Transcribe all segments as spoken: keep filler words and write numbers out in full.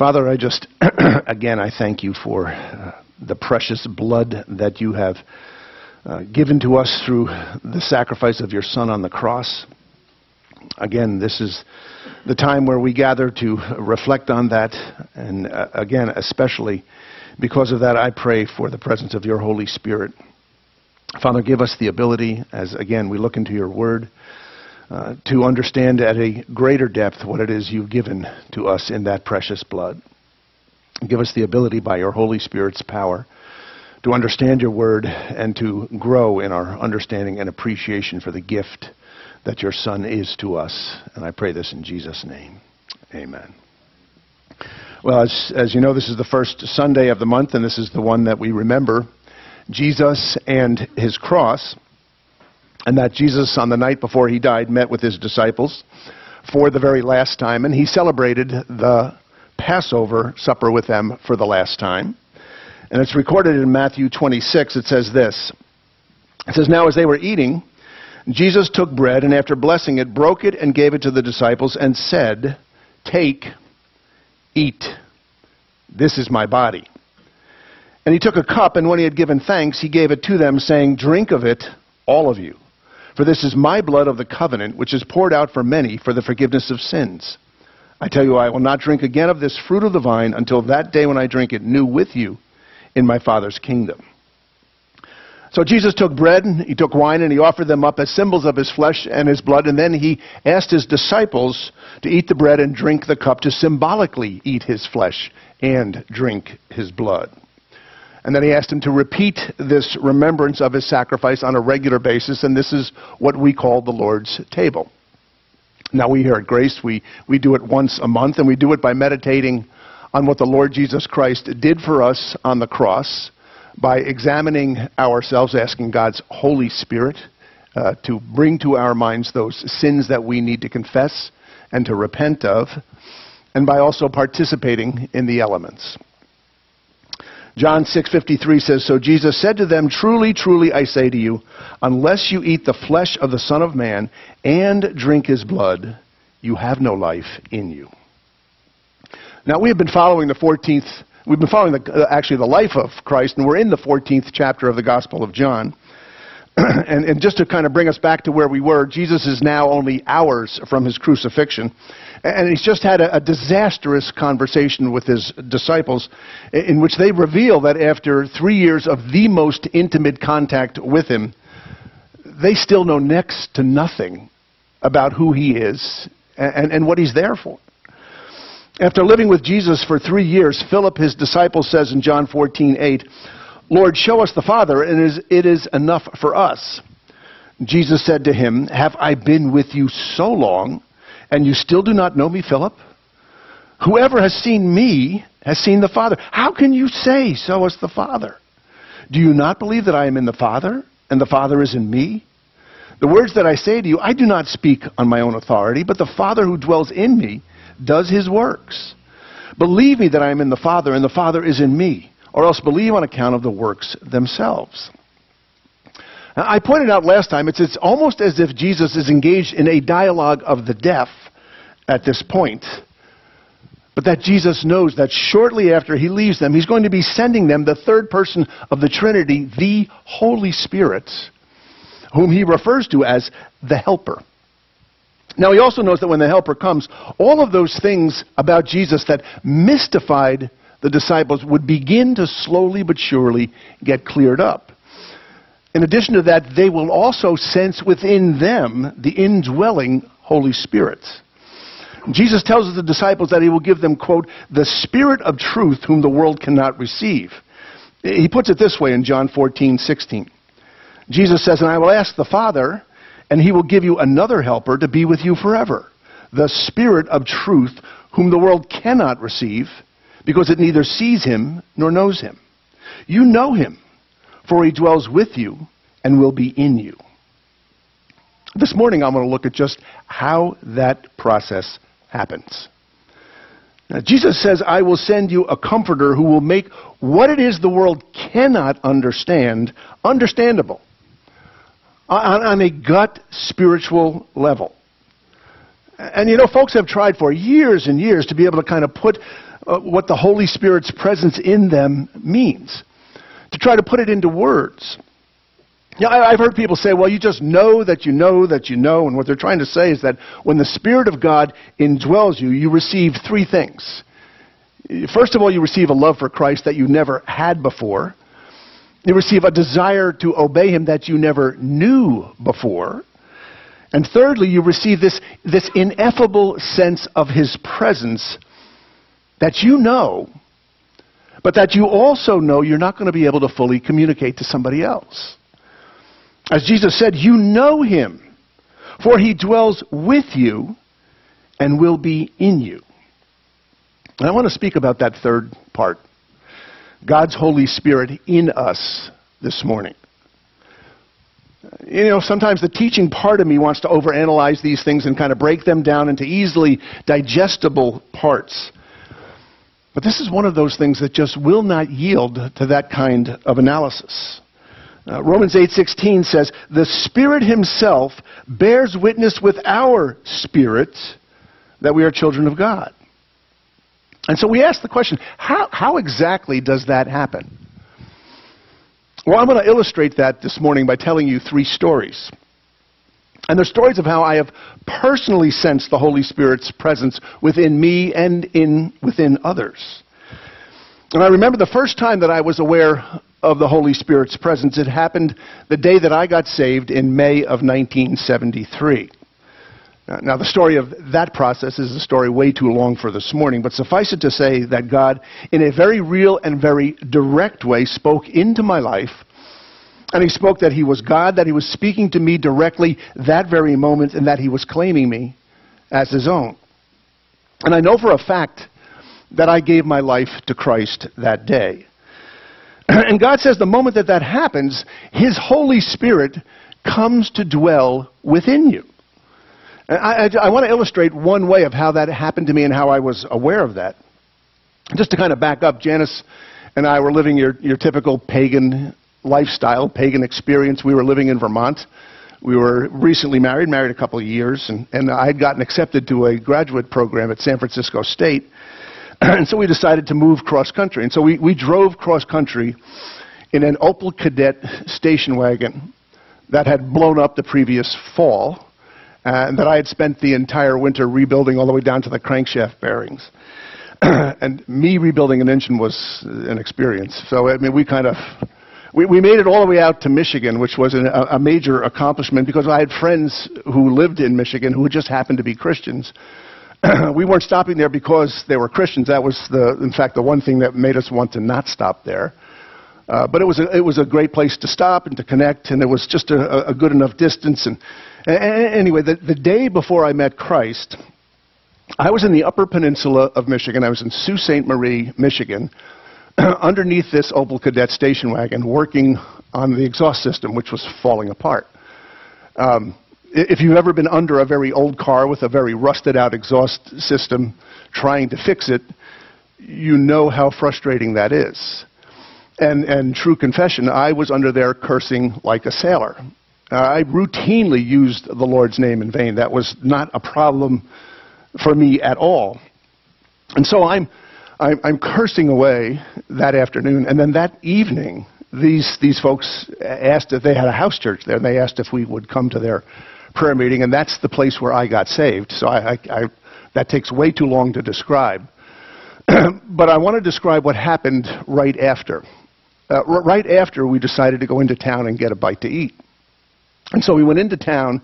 Father, I just, again, I thank you for uh, the precious blood that you have uh, given to us through the sacrifice of your Son on the cross. Again, this is the time where we gather to reflect on that, and uh, again, especially because of that, I pray for the presence of your Holy Spirit. Father, give us the ability, as again we look into your word, uh, to understand at a greater depth what it is you've given to us in that precious blood. Give us the ability by your Holy Spirit's power to understand your word and to grow in our understanding and appreciation for the gift that your Son is to us. And I pray this in Jesus' name. Amen. Well, as, as you know, this is the first Sunday of the month, and this is the one that we remember Jesus and his cross, and that Jesus, on the night before he died, met with his disciples for the very last time, and he celebrated the Passover supper with them for the last time. And it's recorded in Matthew twenty-six. It says this. It says, "Now as they were eating, Jesus took bread, and after blessing it, broke it and gave it to the disciples and said, 'Take, eat. This is my body.' And he took a cup, and when he had given thanks, he gave it to them, saying, 'Drink of it, all of you. For this is my blood of the covenant, which is poured out for many for the forgiveness of sins. I tell you, I will not drink again of this fruit of the vine until that day when I drink it new with you in my Father's kingdom.'" So Jesus took bread, and he took wine, and he offered them up as symbols of his flesh and his blood, and then he asked his disciples to eat the bread and drink the cup, to symbolically eat his flesh and drink his blood. And then he asked him to repeat this remembrance of his sacrifice on a regular basis, and this is what we call the Lord's table. Now, we here at Grace, we, we do it once a month, and we do it by meditating on what the Lord Jesus Christ did for us on the cross, by examining ourselves, asking God's Holy Spirit uh, to bring to our minds those sins that we need to confess and to repent of, and by also participating in the elements. John six fifty-three says, "So Jesus said to them, 'Truly, truly, I say to you, unless you eat the flesh of the Son of Man and drink his blood, you have no life in you.'" Now, we have been following the fourteenth, we've been following the, uh, actually the life of Christ, and we're in the fourteenth chapter of the Gospel of John. and, and just to kind of bring us back to where we were, Jesus is now only hours from his crucifixion. And he's just had a, a disastrous conversation with his disciples in which they reveal that after three years of the most intimate contact with him, they still know next to nothing about who he is and, and what he's there for. After living with Jesus for three years, Philip, his disciple, says in John fourteen eight, "Lord, show us the Father, and it is, it is enough for us." Jesus said to him, "Have I been with you so long, and you still do not know me, Philip? Whoever has seen me has seen the Father. How can you say, 'Show us the Father'? Do you not believe that I am in the Father, and the Father is in me? The words that I say to you, I do not speak on my own authority, but the Father who dwells in me does his works. Believe me that I am in the Father, and the Father is in me, or else believe on account of the works themselves." Now, I pointed out last time, it's, it's almost as if Jesus is engaged in a dialogue of the deaf at this point, but that Jesus knows that shortly after he leaves them, he's going to be sending them the third person of the Trinity, the Holy Spirit, whom he refers to as the Helper. Now, he also knows that when the Helper comes, all of those things about Jesus that mystified the disciples would begin to slowly but surely get cleared up. In addition to that, they will also sense within them the indwelling Holy Spirit. Jesus tells the disciples that he will give them, quote, "the Spirit of truth whom the world cannot receive." He puts it this way in John fourteen sixteen. Jesus says, "And I will ask the Father, and he will give you another helper to be with you forever, the Spirit of truth whom the world cannot receive, because it neither sees him nor knows him. You know him, for he dwells with you and will be in you." This morning I'm going to look at just how that process happens. Now, Jesus says, "I will send you a comforter who will make what it is the world cannot understand, understandable on, on a gut spiritual level." And you know, folks have tried for years and years to be able to kind of put uh, what the Holy Spirit's presence in them means, to try to put it into words. You know, I, I've heard people say, well, you just know that you know that you know, and what they're trying to say is that when the Spirit of God indwells you, you receive three things. First of all, you receive a love for Christ that you never had before. You receive a desire to obey Him that you never knew before. And thirdly, you receive this, this ineffable sense of His presence that you know, but that you also know you're not going to be able to fully communicate to somebody else. As Jesus said, you know Him, for He dwells with you and will be in you. And I want to speak about that third part, God's Holy Spirit in us this morning. You know, sometimes the teaching part of me wants to overanalyze these things and kind of break them down into easily digestible parts. But this is one of those things that just will not yield to that kind of analysis. Uh, Romans eight sixteen says, the Spirit Himself bears witness with our spirit that we are children of God. And so we ask the question, how, how exactly does that happen? Well, I'm going to illustrate that this morning by telling you three stories. And they're stories of how I have personally sensed the Holy Spirit's presence within me and in within others. And I remember the first time that I was aware of the Holy Spirit's presence. It happened the day that I got saved in May of nineteen seventy-three. Now, the story of that process is a story way too long for this morning, but suffice it to say that God, in a very real and very direct way, spoke into my life, and He spoke that He was God, that He was speaking to me directly that very moment, and that He was claiming me as His own. And I know for a fact that I gave my life to Christ that day. And God says the moment that that happens, His Holy Spirit comes to dwell within you. I, I, I want to illustrate one way of how that happened to me and how I was aware of that. Just to kind of back up, Janice and I were living your, your typical pagan lifestyle, pagan experience. We were living in Vermont. We were recently married, married a couple of years, and, and I had gotten accepted to a graduate program at San Francisco State. And so we decided to move cross-country. And so we, we drove cross-country in an Opel Kadett station wagon that had blown up the previous fall, and that I had spent the entire winter rebuilding all the way down to the crankshaft bearings. And me rebuilding an engine was an experience. So, I mean, we kind of, we, we made it all the way out to Michigan, which was an, a, a major accomplishment because I had friends who lived in Michigan who just happened to be Christians. We weren't stopping there because they were Christians. That was, the, in fact, the one thing that made us want to not stop there. Uh, but it was, a, it was a great place to stop and to connect, and it was just a, a good enough distance. And, and anyway, the, the day before I met Christ, I was in the Upper Peninsula of Michigan. I was in Sault Ste. Marie, Michigan, underneath this Opel Kadett station wagon, working on the exhaust system, which was falling apart. Um, if you've ever been under a very old car with a very rusted-out exhaust system trying to fix it, you know how frustrating that is. And, and true confession, I was under there cursing like a sailor. Uh, I routinely used the Lord's name in vain. That was not a problem for me at all. And so I'm, I'm, I'm cursing away that afternoon. And then that evening, these, these folks asked if they had a house church there, and they asked if we would come to their prayer meeting. And that's the place where I got saved. So I, I, I, that takes way too long to describe. But I want to describe what happened right after. Uh, r- right after we decided to go into town and get a bite to eat. And so we went into town,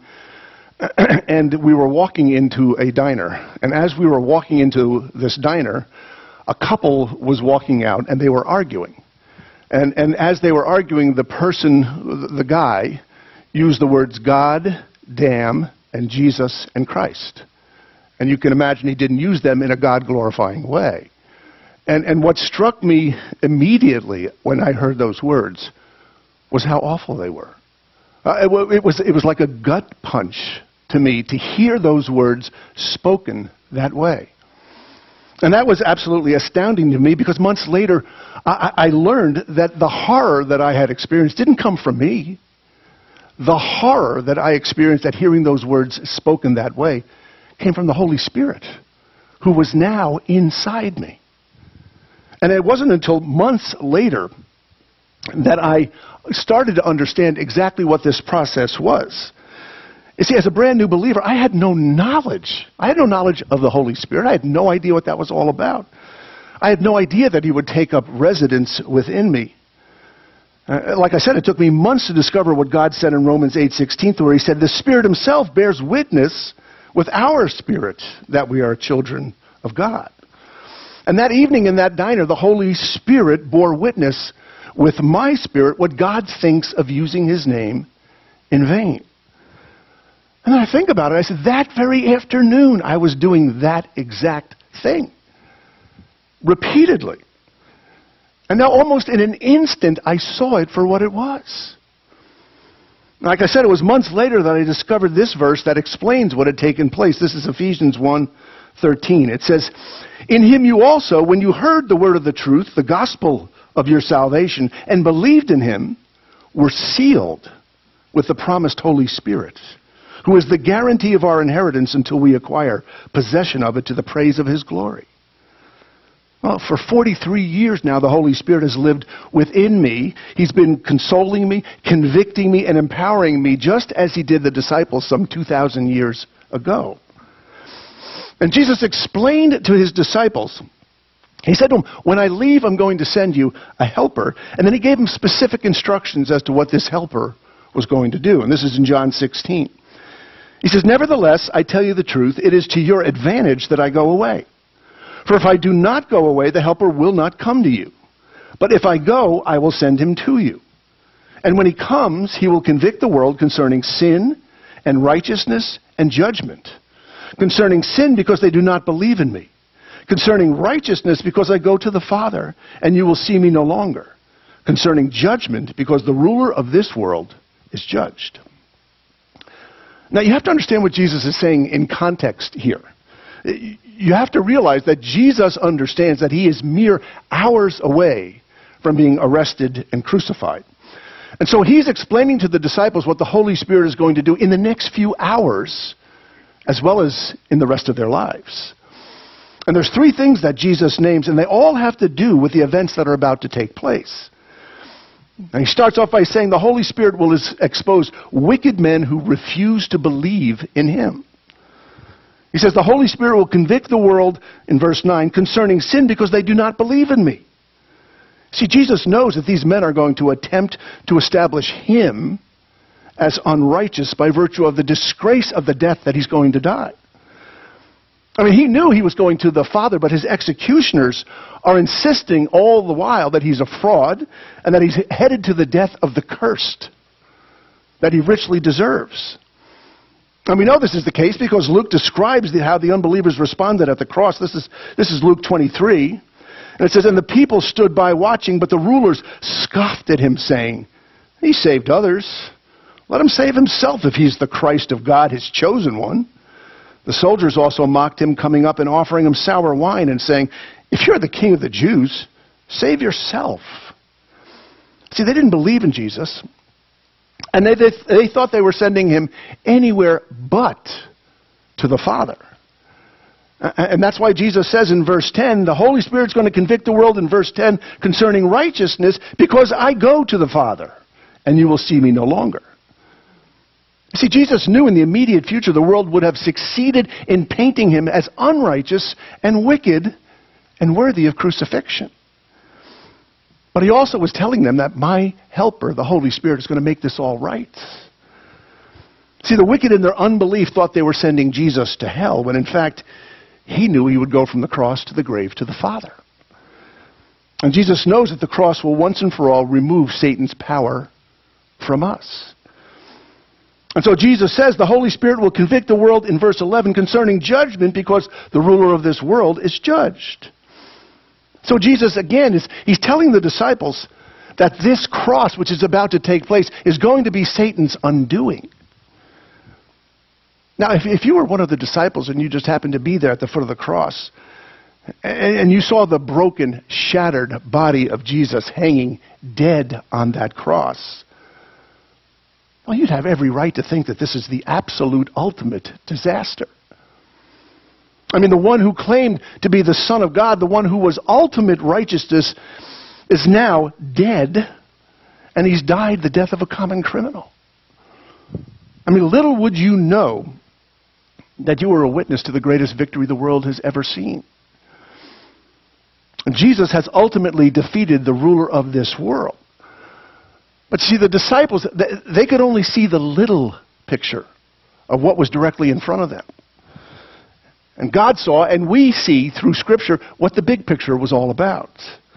and we were walking into a diner. And as we were walking into this diner, a couple was walking out, and they were arguing. And, and as they were arguing, the person, the guy, used the words God, damn, and Jesus, and Christ. And you can imagine he didn't use them in a God-glorifying way. And, and what struck me immediately when I heard those words was how awful they were. Uh, it, it, was, it was like a gut punch to me to hear those words spoken that way. And that was absolutely astounding to me because months later I, I learned that the horror that I had experienced didn't come from me. The horror that I experienced at hearing those words spoken that way came from the Holy Spirit, who was now inside me. And it wasn't until months later that I started to understand exactly what this process was. You see, as a brand new believer, I had no knowledge. I had no knowledge of the Holy Spirit. I had no idea what that was all about. I had no idea that he would take up residence within me. Uh, like I said, it took me months to discover what God said in Romans eight sixteen, where he said, the Spirit himself bears witness with our spirit that we are children of God. And that evening in that diner, the Holy Spirit bore witness with my spirit what God thinks of using his name in vain. And then I think about it, I said, that very afternoon I was doing that exact thing. Repeatedly. And now almost in an instant I saw it for what it was. Like I said, it was months later that I discovered this verse that explains what had taken place. This is Ephesians one thirteen. It says, in him you also, when you heard the word of the truth, the gospel of your salvation, and believed in him, were sealed with the promised Holy Spirit, who is the guarantee of our inheritance until we acquire possession of it to the praise of his glory. Well, for forty-three years now, the Holy Spirit has lived within me. He's been consoling me, convicting me, and empowering me, just as he did the disciples some two thousand years ago. And Jesus explained to his disciples, he said to them, when I leave, I'm going to send you a helper. And then he gave them specific instructions as to what this helper was going to do. And this is in John sixteen. He says, nevertheless, I tell you the truth, it is to your advantage that I go away. For if I do not go away, the helper will not come to you. But if I go, I will send him to you. And when he comes, he will convict the world concerning sin and righteousness and judgment. Concerning sin, because they do not believe in me. Concerning righteousness, because I go to the Father, and you will see me no longer. Concerning judgment, because the ruler of this world is judged. Now, you have to understand what Jesus is saying in context here. You have to realize that Jesus understands that he is mere hours away from being arrested and crucified. And so he's explaining to the disciples what the Holy Spirit is going to do in the next few hours, as well as in the rest of their lives. And there's three things that Jesus names, and they all have to do with the events that are about to take place. And he starts off by saying the Holy Spirit will expose wicked men who refuse to believe in him. He says the Holy Spirit will convict the world, in verse nine, concerning sin because they do not believe in me. See, Jesus knows that these men are going to attempt to establish him as unrighteous by virtue of the disgrace of the death that he's going to die. I mean, he knew he was going to the Father, but his executioners are insisting all the while that he's a fraud and that he's headed to the death of the cursed that he richly deserves. And we know this is the case because Luke describes the, how the unbelievers responded at the cross. This is, this is Luke twenty-three. And it says, and the people stood by watching, but the rulers scoffed at him, saying, he saved others. Let him save himself if he's the Christ of God, his chosen one. The soldiers also mocked him, coming up and offering him sour wine and saying, if you're the king of the Jews, save yourself. See, they didn't believe in Jesus. And they, they, they thought they were sending him anywhere but to the Father. And that's why Jesus says in verse ten, the Holy Spirit's going to convict the world in verse ten concerning righteousness because I go to the Father and you will see me no longer. See, Jesus knew in the immediate future the world would have succeeded in painting him as unrighteous and wicked and worthy of crucifixion. But he also was telling them that my helper, the Holy Spirit, is going to make this all right. See, the wicked in their unbelief thought they were sending Jesus to hell, when in fact, he knew he would go from the cross to the grave to the Father. And Jesus knows that the cross will once and for all remove Satan's power from us. And so Jesus says the Holy Spirit will convict the world in verse eleven concerning judgment because the ruler of this world is judged. So Jesus, again, is he's telling the disciples that this cross, which is about to take place, is going to be Satan's undoing. Now, if, if you were one of the disciples and you just happened to be there at the foot of the cross, and, and you saw the broken, shattered body of Jesus hanging dead on that cross, well, you'd have every right to think that this is the absolute ultimate disaster. I mean, the one who claimed to be the Son of God, the one who was ultimate righteousness, is now dead, and he's died the death of a common criminal. I mean, little would you know that you were a witness to the greatest victory the world has ever seen. And Jesus has ultimately defeated the ruler of this world. But see, the disciples, they could only see the little picture of what was directly in front of them. And God saw, and we see through Scripture, what the big picture was all about.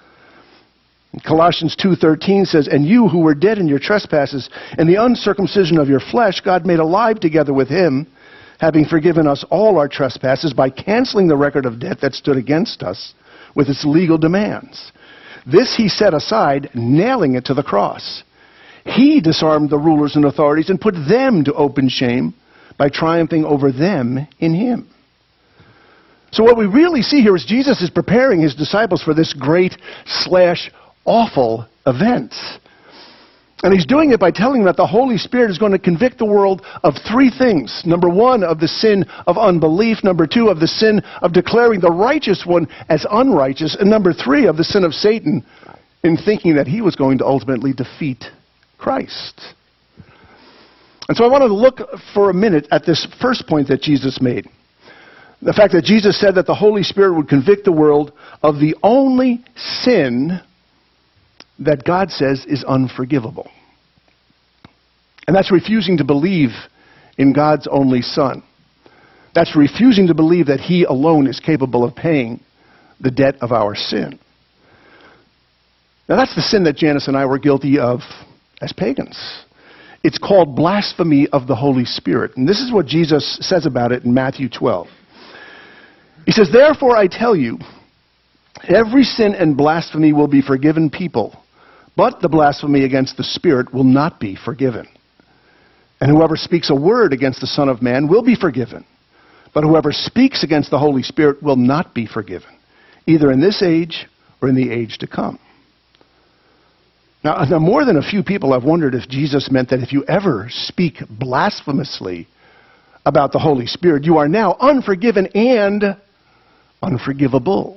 Colossians two thirteen says, "And you who were dead in your trespasses and the uncircumcision of your flesh, God made alive together with him, having forgiven us all our trespasses by canceling the record of debt that stood against us with its legal demands. This he set aside, nailing it to the cross. He disarmed the rulers and authorities and put them to open shame by triumphing over them in him." So what we really see here is Jesus is preparing his disciples for this great slash awful event. And he's doing it by telling them that the Holy Spirit is going to convict the world of three things. Number one, of the sin of unbelief. Number two, of the sin of declaring the righteous one as unrighteous. And number three, of the sin of Satan in thinking that he was going to ultimately defeat Christ. And so I want to look for a minute at this first point that Jesus made. The fact that Jesus said that the Holy Spirit would convict the world of the only sin that God says is unforgivable. And that's refusing to believe in God's only Son. That's refusing to believe that he alone is capable of paying the debt of our sin. Now that's the sin that Janice and I were guilty of as pagans. It's called blasphemy of the Holy Spirit. And this is what Jesus says about it in Matthew twelve. He says, "Therefore I tell you, every sin and blasphemy will be forgiven people, but the blasphemy against the Spirit will not be forgiven. And whoever speaks a word against the Son of Man will be forgiven, but whoever speaks against the Holy Spirit will not be forgiven, either in this age or in the age to come." Now, now more than a few people have wondered if Jesus meant that if you ever speak blasphemously about the Holy Spirit, you are now unforgiven and unforgivable.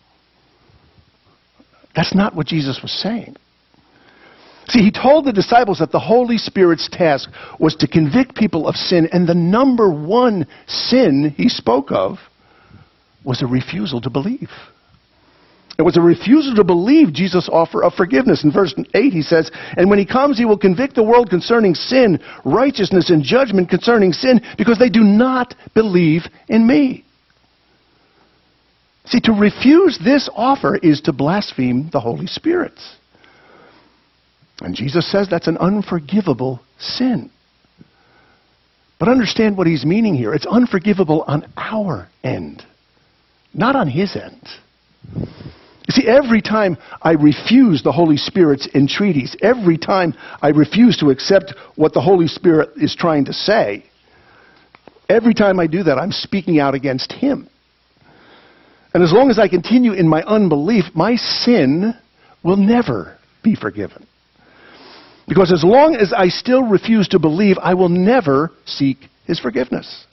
That's not what Jesus was saying. See, he told the disciples that the Holy Spirit's task was to convict people of sin, and the number one sin he spoke of was a refusal to believe. It was a refusal to believe Jesus' offer of forgiveness. In verse eight he says, "And when he comes, he will convict the world concerning sin, righteousness, and judgment concerning sin, because they do not believe in me." See, to refuse this offer is to blaspheme the Holy Spirit. And Jesus says that's an unforgivable sin. But understand what he's meaning here. It's unforgivable on our end, not on his end. You see, every time I refuse the Holy Spirit's entreaties, every time I refuse to accept what the Holy Spirit is trying to say, every time I do that, I'm speaking out against him. And as long as I continue in my unbelief, my sin will never be forgiven. Because as long as I still refuse to believe, I will never seek his forgiveness.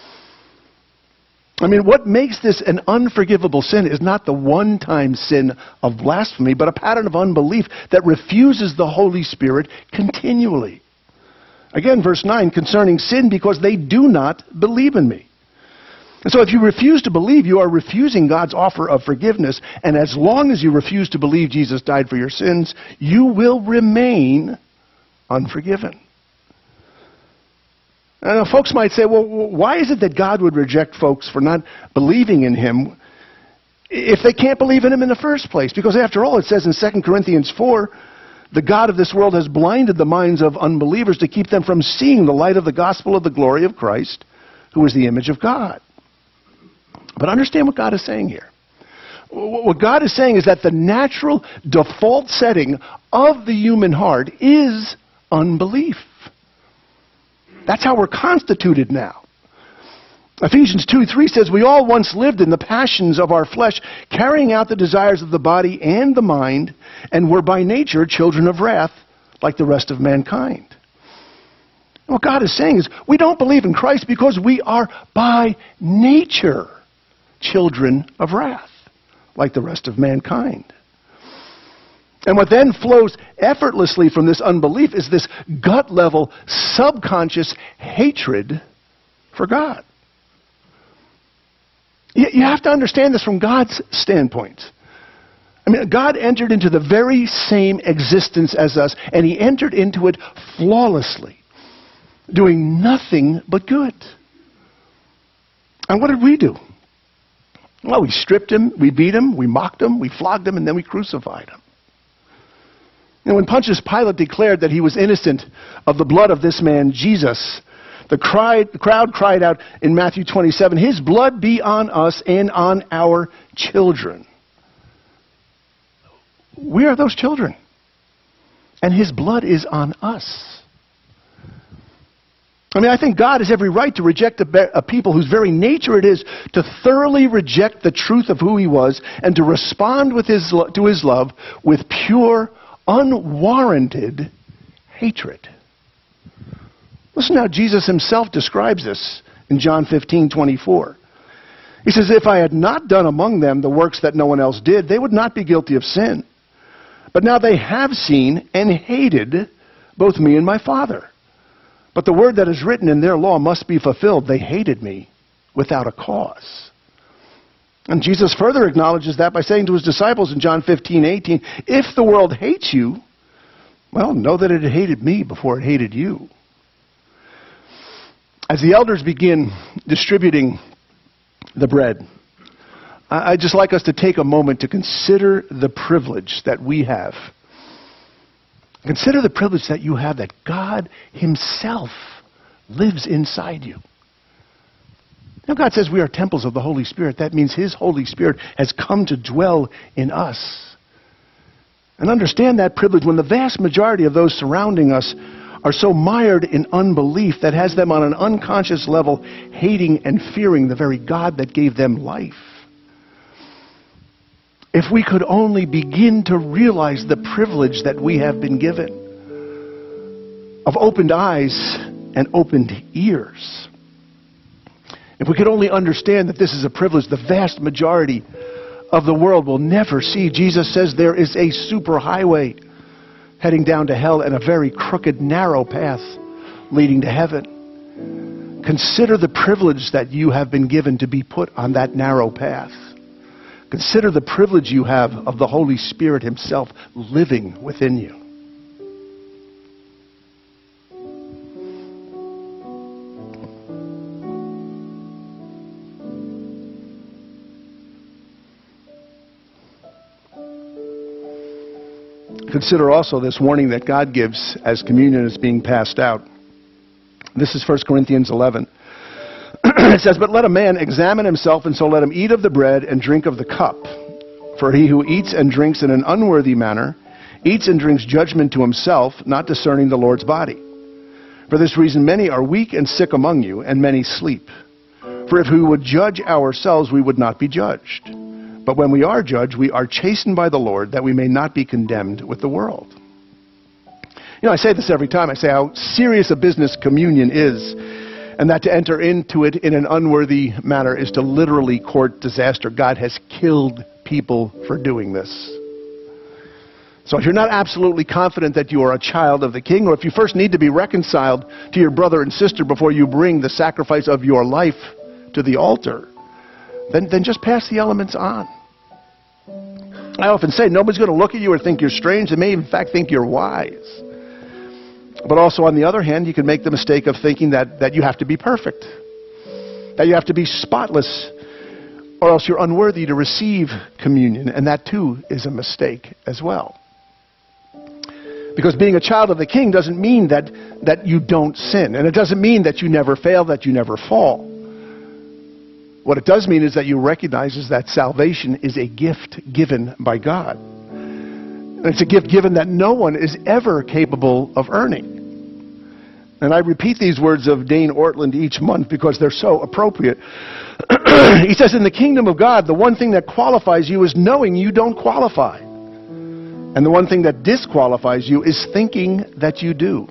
I mean, what makes this an unforgivable sin is not the one-time sin of blasphemy, but a pattern of unbelief that refuses the Holy Spirit continually. Again, verse nine, "Concerning sin, because they do not believe in me." And so if you refuse to believe, you are refusing God's offer of forgiveness. And as long as you refuse to believe Jesus died for your sins, you will remain unforgiven. Now, folks might say, well, why is it that God would reject folks for not believing in him if they can't believe in him in the first place? Because after all, it says in Second Corinthians four, "The God of this world has blinded the minds of unbelievers to keep them from seeing the light of the gospel of the glory of Christ, who is the image of God." But understand what God is saying here. What God is saying is that the natural default setting of the human heart is unbelief. That's how we're constituted now. Ephesians two three says, "We all once lived in the passions of our flesh, carrying out the desires of the body and the mind, and were by nature children of wrath, like the rest of mankind." What God is saying is, we don't believe in Christ because we are by nature children of wrath, like the rest of mankind. And what then flows effortlessly from this unbelief is this gut-level, subconscious hatred for God. You have to understand this from God's standpoint. I mean, God entered into the very same existence as us, and he entered into it flawlessly, doing nothing but good. And what did we do? Well, we stripped him, we beat him, we mocked him, we flogged him, and then we crucified him. And when Pontius Pilate declared that he was innocent of the blood of this man, Jesus, the, cry, the crowd cried out in Matthew twenty-seven, his blood be on us and on our children. We are those children. And his blood is on us. I mean, I think God has every right to reject a, a people whose very nature it is to thoroughly reject the truth of who he was and to respond with his, to his love with pure, unwarranted hatred. Listen how Jesus himself describes this in John fifteen twenty-four. He says, if I had not done among them the works that no one else did, they would not be guilty of sin. But now they have seen and hated both me and my Father. But the word that is written in their law must be fulfilled. They hated me without a cause. And Jesus further acknowledges that by saying to his disciples in John fifteen eighteen, if the world hates you, well, know that it hated me before it hated you. As the elders begin distributing the bread, I'd just like us to take a moment to consider the privilege that we have. Consider the privilege that you have that God himself lives inside you. Now, God says we are temples of the Holy Spirit. That means his Holy Spirit has come to dwell in us. And understand that privilege when the vast majority of those surrounding us are so mired in unbelief that has them on an unconscious level hating and fearing the very God that gave them life. If we could only begin to realize the privilege that we have been given of opened eyes and opened ears. If we could only understand that this is a privilege the vast majority of the world will never see. Jesus says there is a superhighway heading down to hell and a very crooked, narrow path leading to heaven. Consider the privilege that you have been given to be put on that narrow path. Consider the privilege you have of the Holy Spirit himself living within you. Consider also this warning that God gives as communion is being passed out. This is First Corinthians eleven. It says, but let a man examine himself, and so let him eat of the bread and drink of the cup. For he who eats and drinks in an unworthy manner eats and drinks judgment to himself, not discerning the Lord's body. For this reason many are weak and sick among you, and many sleep. For if we would judge ourselves, we would not be judged. But when we are judged, we are chastened by the Lord, that we may not be condemned with the world. You know, I say this every time. I say how serious a business communion is, and that to enter into it in an unworthy manner is to literally court disaster. God has killed people for doing this. So if you're not absolutely confident that you are a child of the King, or if you first need to be reconciled to your brother and sister before you bring the sacrifice of your life to the altar, then, then just pass the elements on. I often say nobody's going to look at you or think you're strange. They may in fact think you're wise. But also on the other hand, you can make the mistake of thinking that, that you have to be perfect, that you have to be spotless, or else you're unworthy to receive communion. And that too is a mistake as well. Because being a child of the King doesn't mean that, that you don't sin. And it doesn't mean that you never fail, that you never fall. What it does mean is that you recognize is that salvation is a gift given by God. And it's a gift given that no one is ever capable of earning. And I repeat these words of Dane Ortland each month because they're so appropriate. He says, in the kingdom of God, the one thing that qualifies you is knowing you don't qualify. And the one thing that disqualifies you is thinking that you do.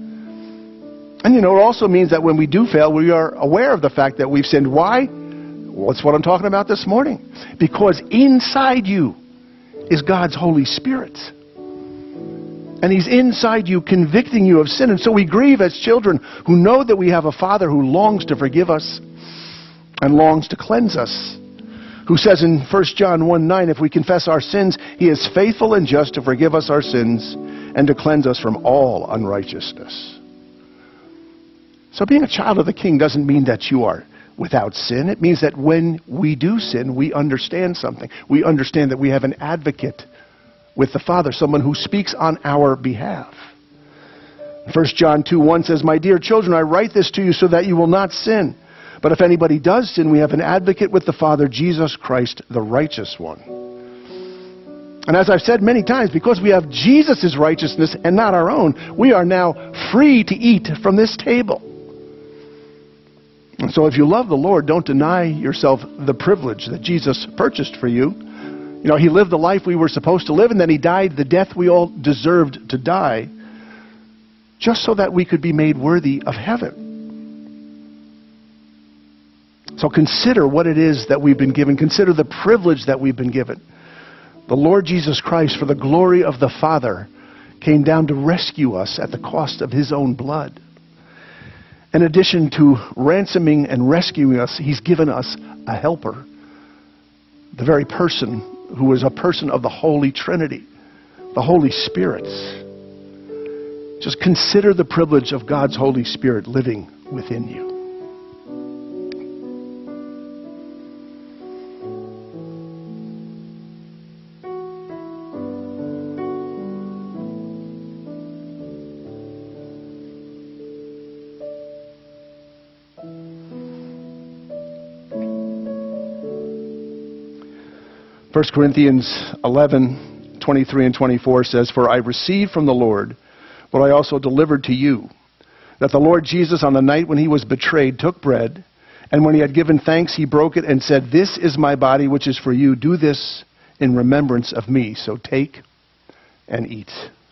And you know, it also means that when we do fail, we are aware of the fact that we've sinned. Why? Well, that's what I'm talking about this morning. Because inside you is God's Holy Spirit. And He's inside you, convicting you of sin. And so we grieve as children who know that we have a Father who longs to forgive us and longs to cleanse us. Who says in First John one nine, if we confess our sins, He is faithful and just to forgive us our sins and to cleanse us from all unrighteousness. So being a child of the King doesn't mean that you are without sin. It means that when we do sin, we understand something. We understand that we have an advocate with the Father, someone who speaks on our behalf. First John two one says, my dear children, I write this to you so that you will not sin. But if anybody does sin, we have an advocate with the Father, Jesus Christ, the righteous one. And as I've said many times, because we have Jesus' righteousness and not our own, we are now free to eat from this table. And so if you love the Lord, don't deny yourself the privilege that Jesus purchased for you. You know, He lived the life we were supposed to live, and then He died the death we all deserved to die, just so that we could be made worthy of heaven. So consider what it is that we've been given. Consider the privilege that we've been given. The Lord Jesus Christ, for the glory of the Father, came down to rescue us at the cost of His own blood. In addition to ransoming and rescuing us, He's given us a helper, the very person who is a person of the Holy Trinity, the Holy Spirit. Just consider the privilege of God's Holy Spirit living within you. First Corinthians eleven, twenty-three and twenty-four says, for I received from the Lord what I also delivered to you, that the Lord Jesus on the night when He was betrayed took bread, and when He had given thanks, He broke it and said, this is my body which is for you. Do this in remembrance of me. So take and eat.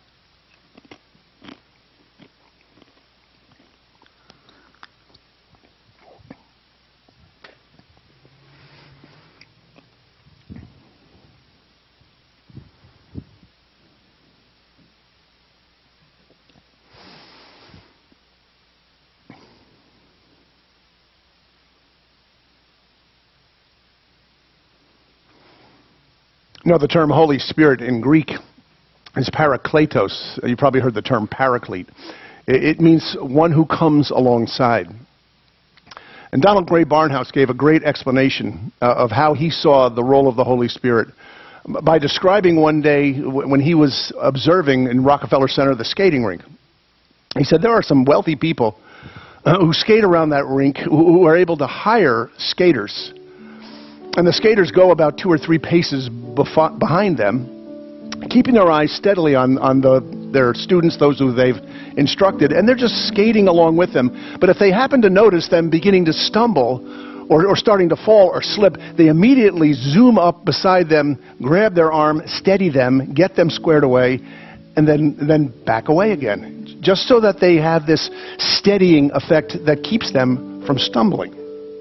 You know, the term Holy Spirit in Greek is parakletos. You probably heard the term paraclete. It means one who comes alongside. And Donald Gray Barnhouse gave a great explanation uh, of how he saw the role of the Holy Spirit by describing one day when he was observing in Rockefeller Center the skating rink. He said there are some wealthy people uh, who skate around that rink who are able to hire skaters. And the skaters go about two or three paces bef- behind them, keeping their eyes steadily on, on the, their students, those who they've instructed, and they're just skating along with them. But if they happen to notice them beginning to stumble or, or starting to fall or slip, they immediately zoom up beside them, grab their arm, steady them, get them squared away, and then, then back away again, just so that they have this steadying effect that keeps them from stumbling.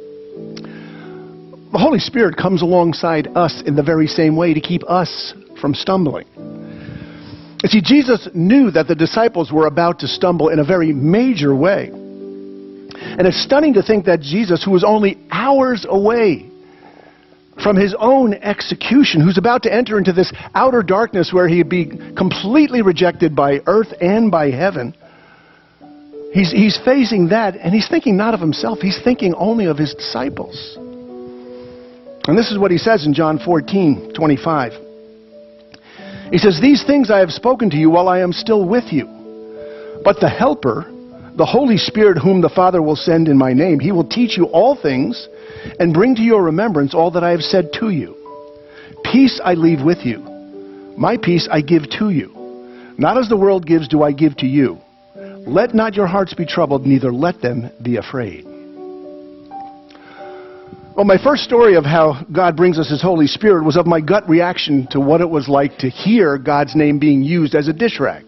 The Holy Spirit comes alongside us in the very same way to keep us from stumbling. You see, Jesus knew that the disciples were about to stumble in a very major way. And it's stunning to think that Jesus, who was only hours away from His own execution, who's about to enter into this outer darkness where He'd be completely rejected by earth and by heaven, he's, he's facing that, and He's thinking not of Himself, He's thinking only of His disciples. And this is what He says in John fourteen, twenty-five. He says, these things I have spoken to you while I am still with you. But the Helper, the Holy Spirit whom the Father will send in my name, He will teach you all things and bring to your remembrance all that I have said to you. Peace I leave with you. My peace I give to you. Not as the world gives do I give to you. Let not your hearts be troubled, neither let them be afraid. Well, my first story of how God brings us His Holy Spirit was of my gut reaction to what it was like to hear God's name being used as a dish rag.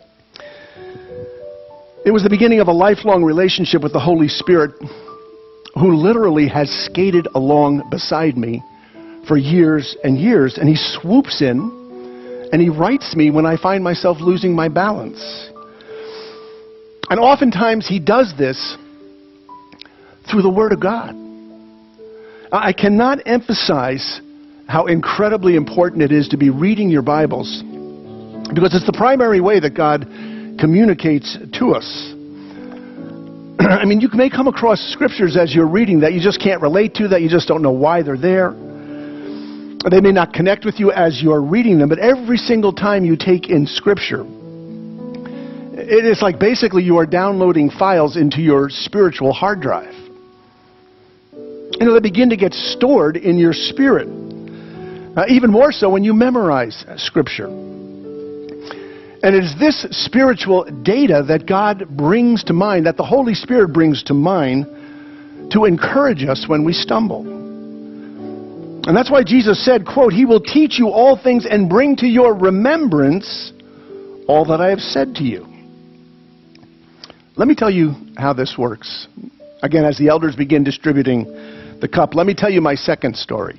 It was the beginning of a lifelong relationship with the Holy Spirit who literally has skated along beside me for years and years, and he swoops in and he rights me when I find myself losing my balance. And oftentimes he does this through the Word of God. I cannot emphasize how incredibly important it is to be reading your Bibles, because it's the primary way that God communicates to us. I mean, you may come across scriptures as you're reading that you just can't relate to, that you just don't know why they're there. They may not connect with you as you're reading them, but every single time you take in scripture, it is like basically you are downloading files into your spiritual hard drive. You know, they begin to get stored in your spirit. Uh, even more so when you memorize scripture. And it is this spiritual data that God brings to mind, that the Holy Spirit brings to mind, to encourage us when we stumble. And that's why Jesus said, quote, "He will teach you all things and bring to your remembrance all that I have said to you." Let me tell you how this works. Again, as the elders begin distributing the cup, let me tell you my second story.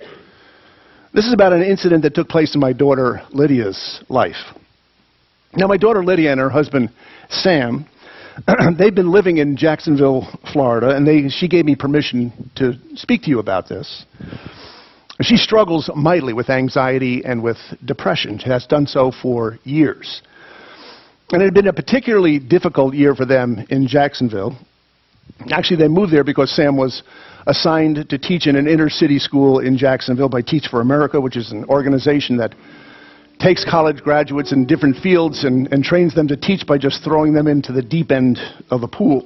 This is about an incident that took place in my daughter Lydia's life. Now, my daughter Lydia and her husband Sam, they've been living in Jacksonville, Florida, and they, she gave me permission to speak to you about this. She struggles mightily with anxiety and with depression. She has done so for years. And it had been a particularly difficult year for them in Jacksonville. Actually, they moved there because Sam was assigned to teach in an inner city school in Jacksonville by Teach for America, which is an organization that takes college graduates in different fields and, and trains them to teach by just throwing them into the deep end of the pool.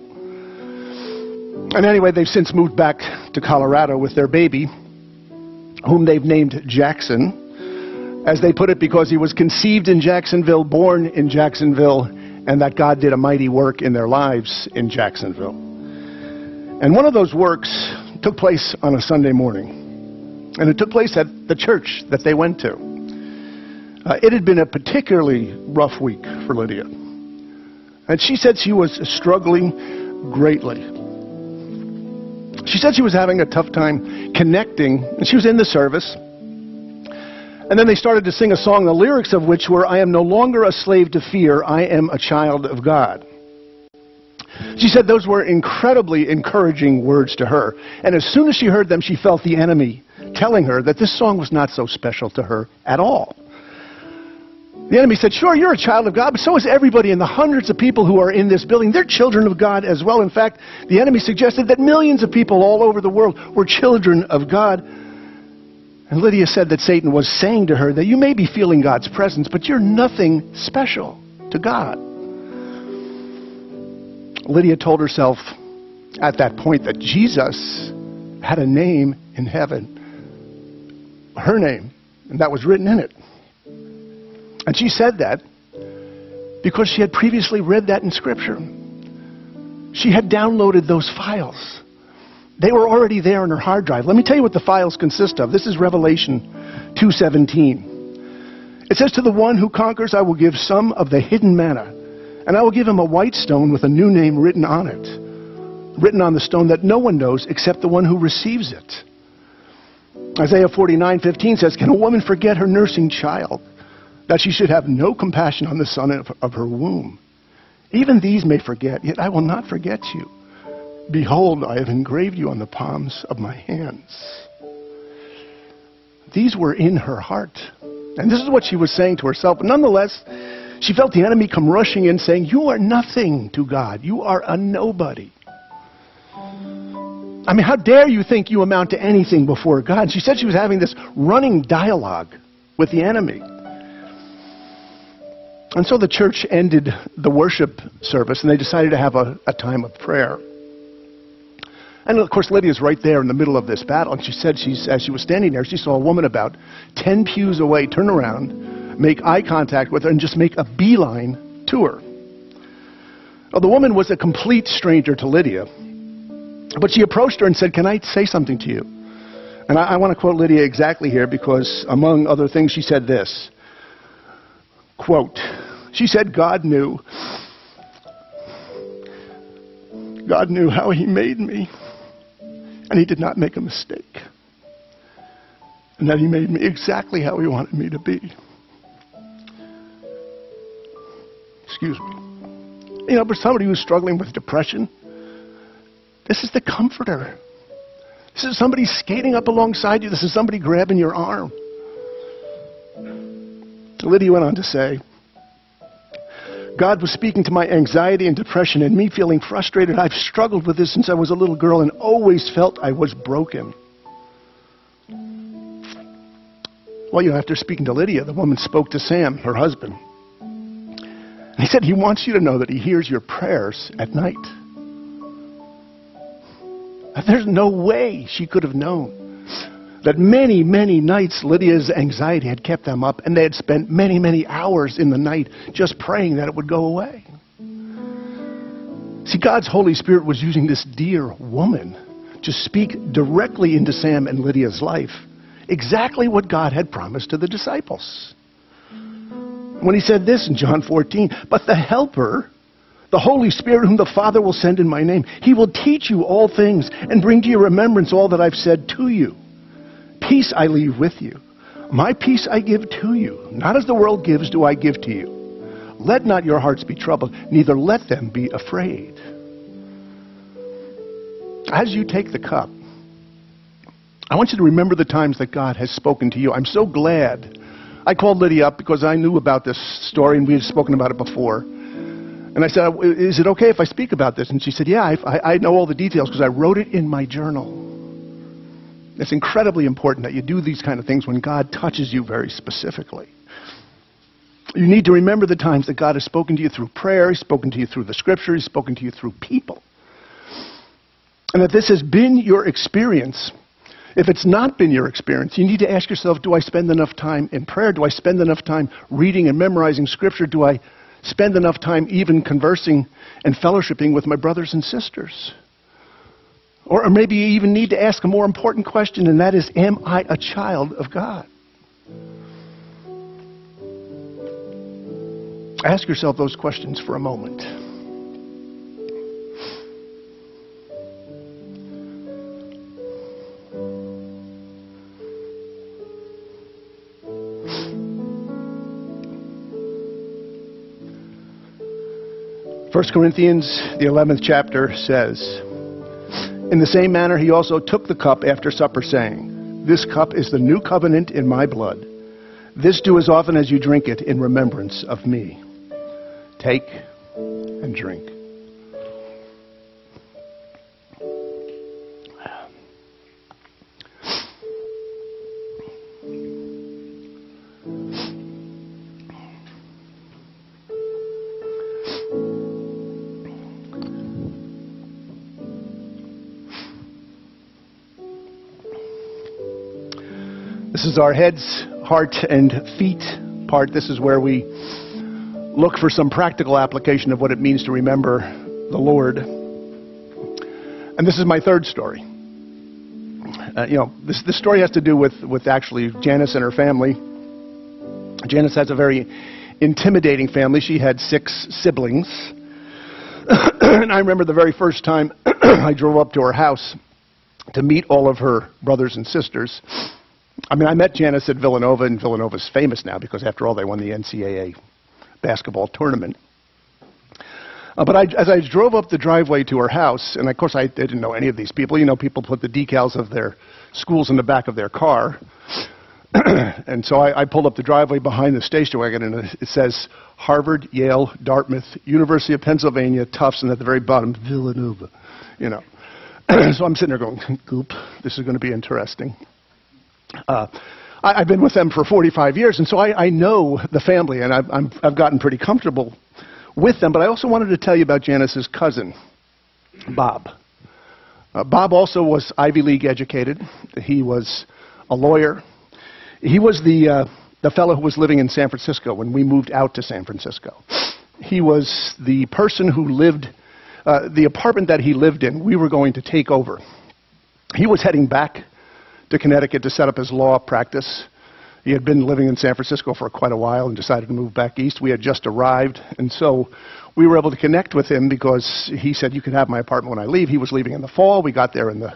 And anyway, they've since moved back to Colorado with their baby, whom they've named Jackson, as they put it, because he was conceived in Jacksonville, born in Jacksonville, and that God did a mighty work in their lives in Jacksonville. And one of those works took place on a Sunday morning, and it took place at the church that they went to. Uh, it had been a particularly rough week for Lydia. And she said she was struggling greatly. She said she was having a tough time connecting, and she was in the service. And then they started to sing a song, the lyrics of which were, "I am no longer a slave to fear, I am a child of God." She said those were incredibly encouraging words to her. And as soon as she heard them, she felt the enemy telling her that this song was not so special to her at all. The enemy said, "Sure, you're a child of God, but so is everybody, and the hundreds of people who are in this building. They're children of God as well." In fact, the enemy suggested that millions of people all over the world were children of God. And Lydia said that Satan was saying to her that you may be feeling God's presence, but you're nothing special to God. Lydia told herself at that point that Jesus had a name in heaven, her name, and that was written in it. And she said that because she had previously read that in Scripture. She had downloaded those files. They were already there on her hard drive. Let me tell you what the files consist of. This is Revelation two seventeen. It says, "To the one who conquers, I will give some of the hidden manna, and I will give him a white stone with a new name written on it, written on the stone that no one knows except the one who receives it." Isaiah forty-nine fifteen says, "Can a woman forget her nursing child, that she should have no compassion on the son of, of her womb? Even these may forget, yet I will not forget you. Behold, I have engraved you on the palms of my hands." These were in her heart. And this is what she was saying to herself. But nonetheless, she felt the enemy come rushing in saying, "You are nothing to God. You are a nobody. I mean, how dare you think you amount to anything before God?" She said she was having this running dialogue with the enemy. And so the church ended the worship service, and they decided to have a, a time of prayer. And of course, Lydia's right there in the middle of this battle. And she said, she's, as she was standing there, she saw a woman about ten pews away turn around, make eye contact with her, and just make a beeline to her. Well, the woman was a complete stranger to Lydia. But she approached her and said, "Can I say something to you?" And I, I want to quote Lydia exactly here because, among other things, she said this. Quote, she said, God knew. God knew how he made me. And he did not make a mistake. And that he made me exactly how he wanted me to be. Excuse me. You know, for somebody who's struggling with depression, this is the comforter. This is somebody skating up alongside you. This is somebody grabbing your arm. Lydia went on to say, God was speaking to my anxiety and depression and me feeling frustrated. I've struggled with this since I was a little girl and always felt I was broken. Well, you know, after speaking to Lydia, the woman spoke to Sam, her husband. And he said he wants you to know that he hears your prayers at night. There's no way she could have known that many, many nights Lydia's anxiety had kept them up, and they had spent many, many hours in the night just praying that it would go away. See, God's Holy Spirit was using this dear woman to speak directly into Sam and Lydia's life, exactly what God had promised to the disciples. When he said this in John fourteen, but the Helper, the Holy Spirit whom the Father will send in my name, he will teach you all things and bring to your remembrance all that I've said to you. Peace I leave with you. My peace I give to you. Not as the world gives do I give to you. Let not your hearts be troubled, neither let them be afraid. As you take the cup, I want you to remember the times that God has spoken to you. I'm so glad. I called Lydia up because I knew about this story and we had spoken about it before. And I said, is it okay if I speak about this? And she said, yeah, I, I know all the details because I wrote it in my journal. It's incredibly important that you do these kind of things when God touches you very specifically. You need to remember the times that God has spoken to you through prayer, He's spoken to you through the Scripture, He's spoken to you through people. And if this has been your experience, if it's not been your experience, you need to ask yourself, do I spend enough time in prayer? Do I spend enough time reading and memorizing Scripture? Do I spend enough time even conversing and fellowshipping with my brothers and sisters? Or, or maybe you even need to ask a more important question, and that is, am I a child of God? Ask yourself those questions for a moment. First Corinthians, the eleventh chapter says, in the same manner he also took the cup after supper, saying, this cup is the new covenant in my blood. This do as often as you drink it in remembrance of me. Take and drink. This is our heads, heart, and feet part. This is where we look for some practical application of what it means to remember the Lord. And this is my third story. Uh, you know, this, this story has to do with, with actually Janice and her family. Janice has a very intimidating family. She had six siblings. And I remember the very first time I drove up to her house to meet all of her brothers and sisters. I mean, I met Janice at Villanova, and Villanova's famous now because, after all, they won the N C double A basketball tournament. Uh, but I, as I drove up the driveway to her house, and of course I didn't know any of these people. You know, people put the decals of their schools in the back of their car. And so I, I pulled up the driveway behind the station wagon, and it says Harvard, Yale, Dartmouth, University of Pennsylvania, Tufts, and at the very bottom, Villanova. You know. So I'm sitting there going, goop, this is going to be interesting. Uh, I, I've been with them for forty-five years, and so I, I know the family, and I've, I'm, I've gotten pretty comfortable with them. But I also wanted to tell you about Janice's cousin, Bob. Uh, Bob also was Ivy League educated. He was a lawyer. He was the uh, the fellow who was living in San Francisco when we moved out to San Francisco. He was the person who lived, uh, the apartment that he lived in, we were going to take over. He was heading back to Connecticut to set up his law practice. He had been living in San Francisco for quite a while and decided to move back east. We had just arrived, and so we were able to connect with him because he said, you can have my apartment when I leave. He was leaving in the fall. We got there in the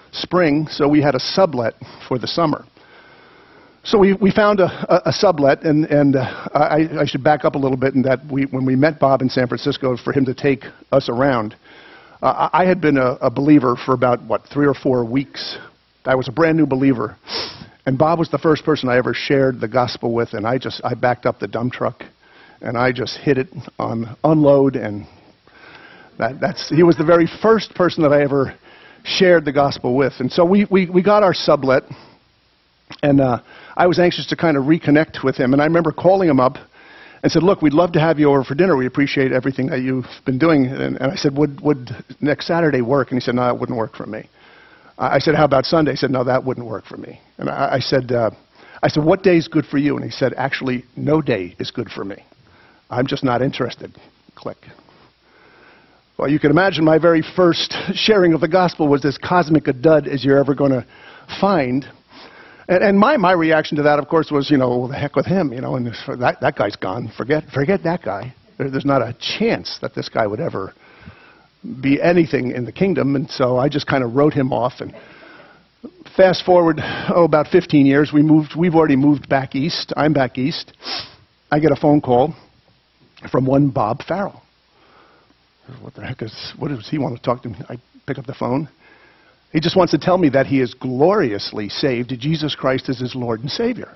spring, so we had a sublet for the summer. So we, we found a, a, a sublet, and, and uh, I, I should back up a little bit in that we, when we met Bob in San Francisco for him to take us around, uh, I had been a, a believer for about, what, three or four weeks. I was a brand new believer. And Bob was the first person I ever shared the gospel with, and I just, I backed up the dump truck, and I just hit it on unload, and that, that's, he was the very first person that I ever shared the gospel with. And so we, we, we got our sublet, and uh, I was anxious to kind of reconnect with him. And I remember calling him up and said, look, we'd love to have you over for dinner. We appreciate everything that you've been doing. And, and I said, would, would next Saturday work? And he said, no, that wouldn't work for me. I said, how about Sunday? He said, no, that wouldn't work for me. And I, I said, uh, I said, what day is good for you? And he said, actually, no day is good for me. I'm just not interested. Click. Well, you can imagine my very first sharing of the gospel was as cosmic a dud as you're ever going to find. And, and my, my reaction to that, of course, was, you know, well, the heck with him, you know, and this, that, that guy's gone. Forget, forget that guy. There, there's not a chance that this guy would ever be anything in the kingdom. And so I just kind of wrote him off. And fast forward, oh, about fifteen years, we moved, we've already moved back east. I'm back east. I get a phone call from one Bob Farrell. What the heck is, what does he want to talk to me? I pick up the phone. He just wants to tell me that he is gloriously saved. Jesus Christ is his Lord and Savior.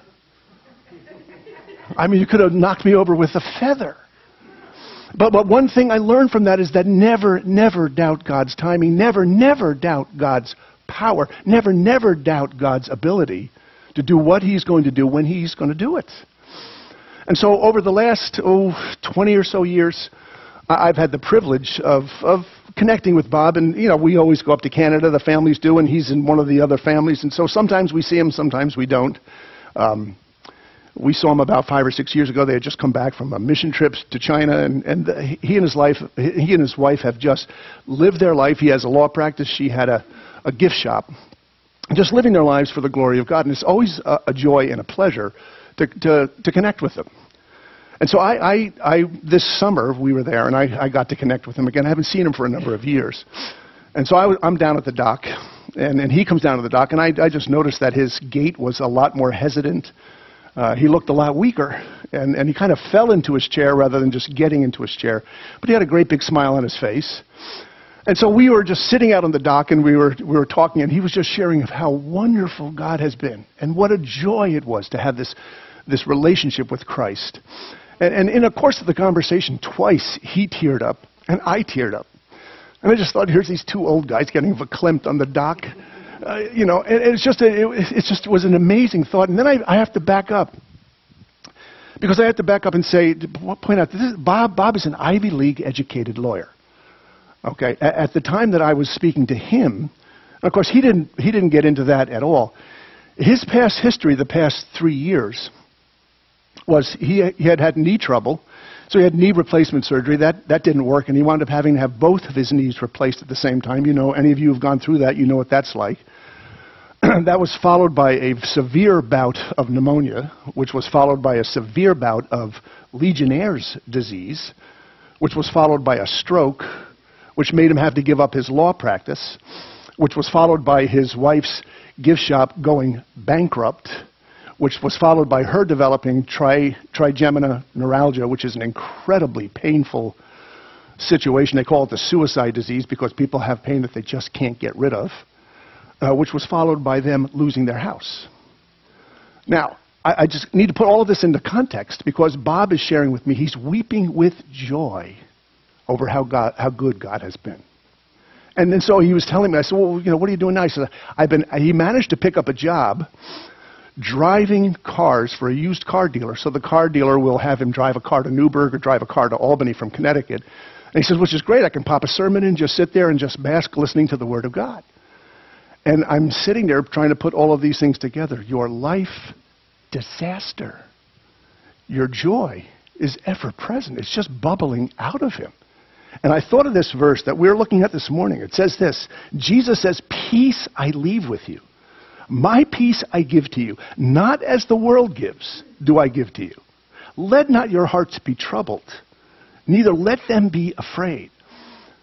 I mean, you could have knocked me over with a feather. But, but one thing I learned from that is that never, never doubt God's timing. Never, never doubt God's power. Never, never doubt God's ability to do what he's going to do when he's going to do it. And so over the last, oh, twenty or so years, I've had the privilege of, of connecting with Bob. And, you know, we always go up to Canada, the families do, and he's in one of the other families. And so sometimes we see him, sometimes we don't. Um, we saw him about five or six years ago. They had just come back from a mission trip to China, and, and he and his life, he and his wife have just lived their life. He has a law practice. She had a, a gift shop. Just living their lives for the glory of God. And it's always a, a joy and a pleasure to, to, to connect with them. And so I, I, I, this summer, we were there, and I, I got to connect with him again. I haven't seen him for a number of years. And so I, I'm down at the dock, and, and he comes down to the dock, and I, I just noticed that his gait was a lot more hesitant. Uh, he looked a lot weaker, and, and he kind of fell into his chair rather than just getting into his chair. But he had a great big smile on his face. And so we were just sitting out on the dock, and we were, we were talking, and he was just sharing of how wonderful God has been, and what a joy it was to have this, this relationship with Christ. And, and in the course of the conversation, twice he teared up, and I teared up. And I just thought, here's these two old guys getting verklempt on the dock. Uh, you know, and, and it's just a, it, it just was an amazing thought. And then I, I have to back up. Because I have to back up and say, point out, this is, Bob, Bob is an Ivy League educated lawyer. Okay, at, at the time that I was speaking to him, and of course he didn't, he didn't get into that at all. His past history, the past three years, was he, he had had knee trouble, so he had knee replacement surgery. That, that didn't work, and he wound up having to have both of his knees replaced at the same time. You know, any of you who have gone through that, you know what that's like. That was followed by a severe bout of pneumonia, which was followed by a severe bout of Legionnaire's disease, which was followed by a stroke, which made him have to give up his law practice, which was followed by his wife's gift shop going bankrupt, which was followed by her developing tri, trigeminal neuralgia, which is an incredibly painful situation. They call it the suicide disease because people have pain that they just can't get rid of, uh, which was followed by them losing their house. Now, I, I just need to put all of this into context because Bob is sharing with me, he's weeping with joy over how, God, how good God has been. And then so he was telling me, I said, well, you know, what are you doing now? He said, I've been, he managed to pick up a job driving cars for a used car dealer. So the car dealer will have him drive a car to Newburgh or drive a car to Albany from Connecticut. And he says, which is great. I can pop a sermon in, just sit there and just bask listening to the Word of God. And I'm sitting there trying to put all of these things together. Your life disaster, your joy is ever present. It's just bubbling out of him. And I thought of this verse that we're looking at this morning. It says this, Jesus says, peace I leave with you. My peace I give to you, not as the world gives, do I give to you. Let not your hearts be troubled, neither let them be afraid.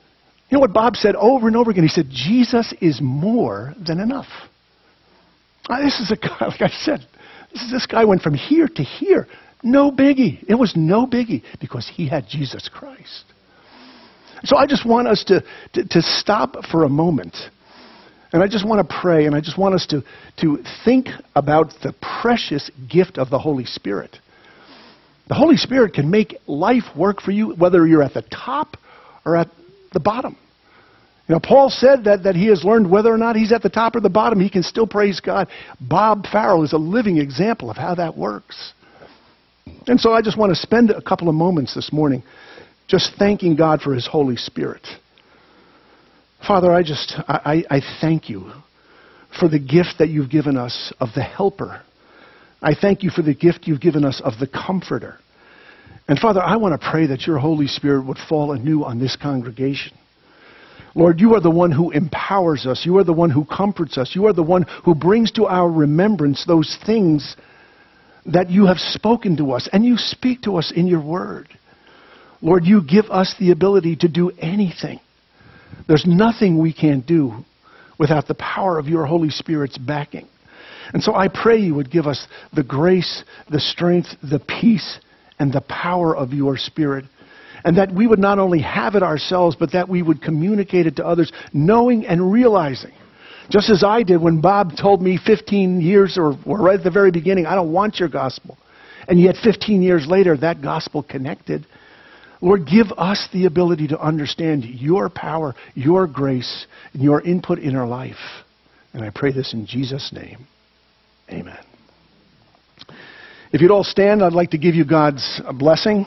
You know what Bob said over and over again? He said, Jesus is more than enough. Now, this is a guy, like I said, this, is, this guy went from here to here. No biggie. It was no biggie because he had Jesus Christ. So I just want us to, to, to stop for a moment. And I just want to pray, and I just want us to, to think about the precious gift of the Holy Spirit. The Holy Spirit can make life work for you, whether you're at the top or at the bottom. You know, Paul said that, that he has learned whether or not he's at the top or the bottom, he can still praise God. Bob Farrell is a living example of how that works. And so I just want to spend a couple of moments this morning just thanking God for his Holy Spirit. Father, I just, I, I thank you for the gift that you've given us of the Helper. I thank you for the gift you've given us of the Comforter. And Father, I want to pray that your Holy Spirit would fall anew on this congregation. Lord, you are the one who empowers us. You are the one who comforts us. You are the one who brings to our remembrance those things that you have spoken to us, and you speak to us in your word. Lord, you give us the ability to do anything. There's nothing we can't do without the power of your Holy Spirit's backing. And so I pray you would give us the grace, the strength, the peace, and the power of your Spirit. And that we would not only have it ourselves, but that we would communicate it to others, knowing and realizing, just as I did when Bob told me fifteen years, or, or right at the very beginning, I don't want your gospel. And yet fifteen years later, that gospel connected. Lord, give us the ability to understand your power, your grace, and your input in our life. And I pray this in Jesus' name. Amen. If you'd all stand, I'd like to give you God's blessing.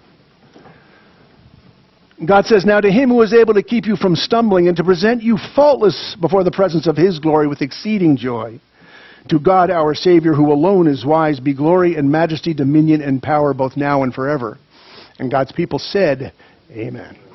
God says, now to him who is able to keep you from stumbling and to present you faultless before the presence of his glory with exceeding joy. To God our Savior, who alone is wise, be glory and majesty, dominion and power both now and forever. And God's people said, Amen.